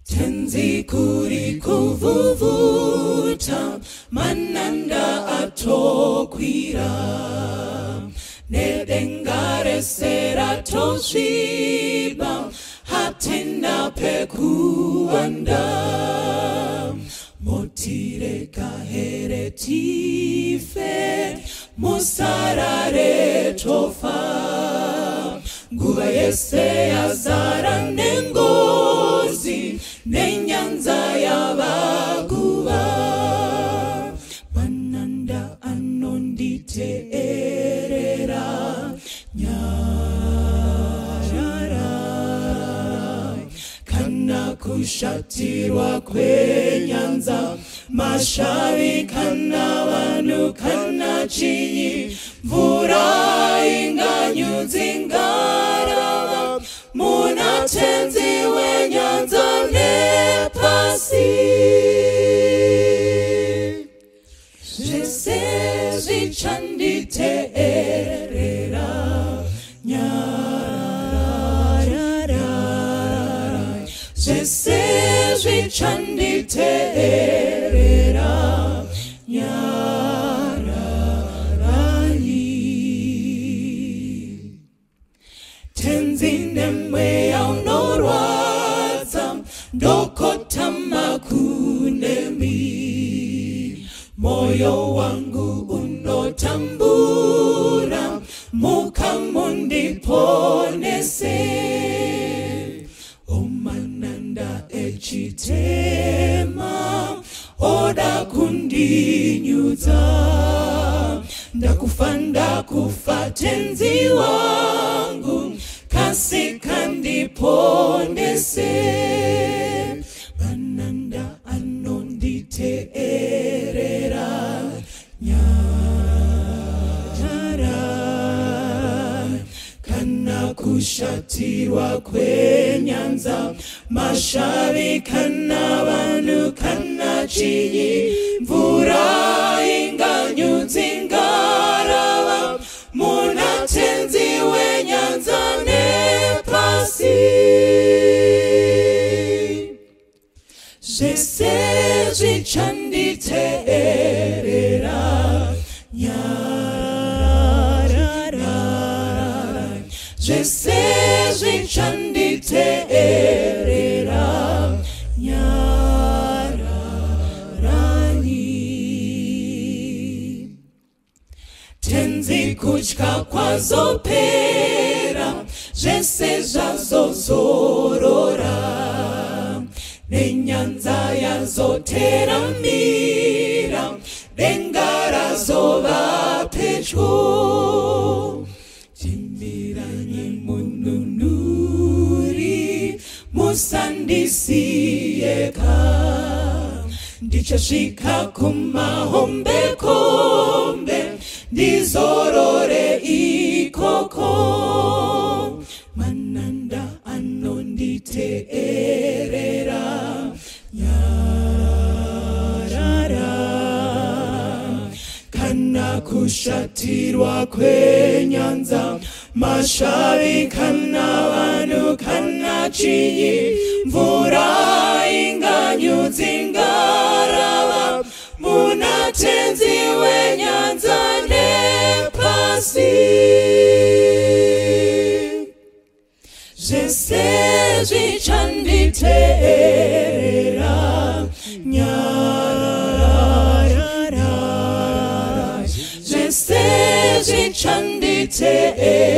tenzi kuri kuvuvuta mananda atokwira nedengare sera toshiba hatina pekuanda motire kahere tife musarare tofa nguva yese yazara nengozi nenyanza yavaguva mananda anonditeerera nyarara kana kushatirwa kwenyanza mashavi kana vanhu kana chinyi mvura inganyudzingarava muna tenzi wenyanza nepasi zvese zvichanditeerera nyarara zvese zvichanditeerera nyararani tenzi nemweya unorwadza ndokotama kunemi moyo wangu unotambura mukamundiponese omananda echitema oda kundinyudza ndakufa tenzi wangu kasika ndiponese mananda anonditeerera nyarara kana kushatirwa kwenyanza mashavi kana vanhu kana chinyi mvura inganyudzingarava muna tenzi wenyanza nepasi zvese zvichanditeerera nyarara zvese zvichanditeerera nyararani tenzi kutya kwazopera zvese zvazozorora nenyanza yazoteramira denga razova pedyo timiranye mununuri musandisiyeka ndichasvika kumahombekombe ndizorore ikoko mananda anonditeerera nyarara kana kushatirwa kwenyanza mashavi kana vanhu kana chinyi mvura inganyudzingarava muna tenzi wenyanza nepasi zvese zvichanditeerera nyarara zvese zvichanditeerera